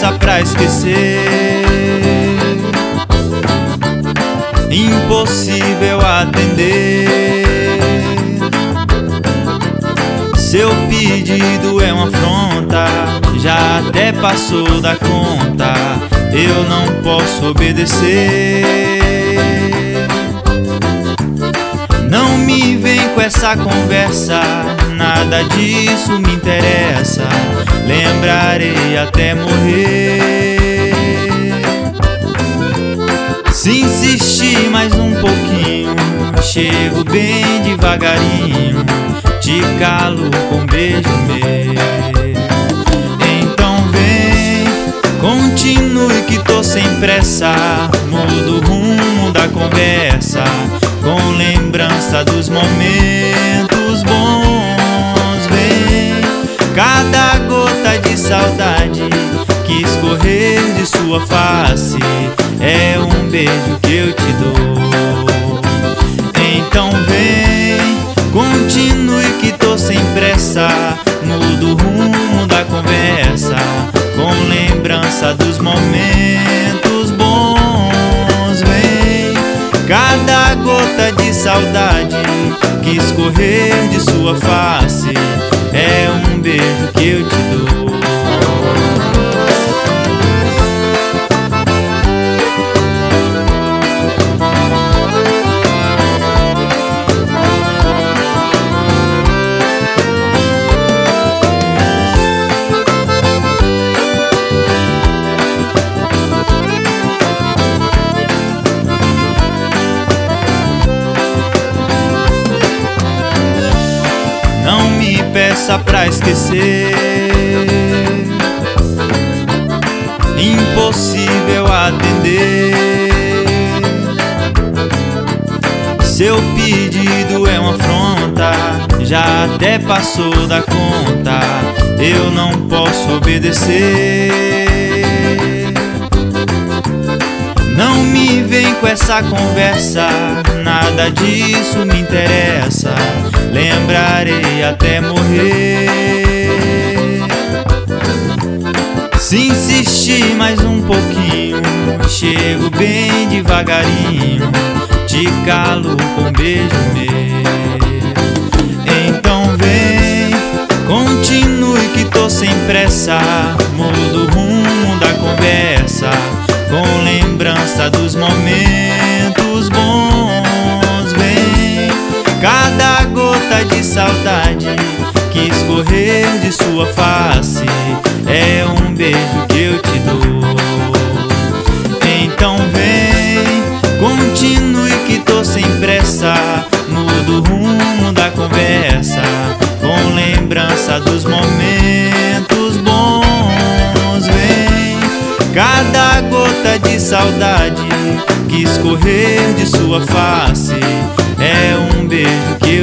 peça pra esquecer, impossível atender. Seu pedido é uma afronta, já até passou da conta, eu não posso obedecer. Não me vem com essa conversa, nada disso me interessa, lembrarei até morrer. Se insistir mais um pouquinho, chego bem devagarinho, te calo com beijo meu. Então vem, continue que tô sem pressa, mudo o rumo da conversa, com lembrança dos momentos bons. Vem, cada gota de saudade que escorrer de sua face é um beijo que eu te dou. Então vem, continue que tô sem pressa, mudo o rumo da conversa, com lembrança dos momentos bons. Vem, cada gota de saudade que escorrer de sua face é um beijo que eu te dou. Não me peça pra esquecer, impossível atender. Seu pedido é uma afronta, já até passou da conta, eu não posso obedecer. Não me vem com essa conversa, nada disso me interessa, lembrarei até morrer. Se insistir mais um pouquinho, chego bem devagarinho, te calo com beijo meu. Então vem, continue que tô sem pressa, mudo o rumo da conversa, com lembrança dos momentos bons. Vem, cada gota de saudade que escorrer de sua face é um beijo que eu te dou. Então vem, continue que tô sem pressa, mudo o rumo da conversa, com lembrança dos momentos bons. Vem, cada gota de saudade que escorrer de sua face é um beijo que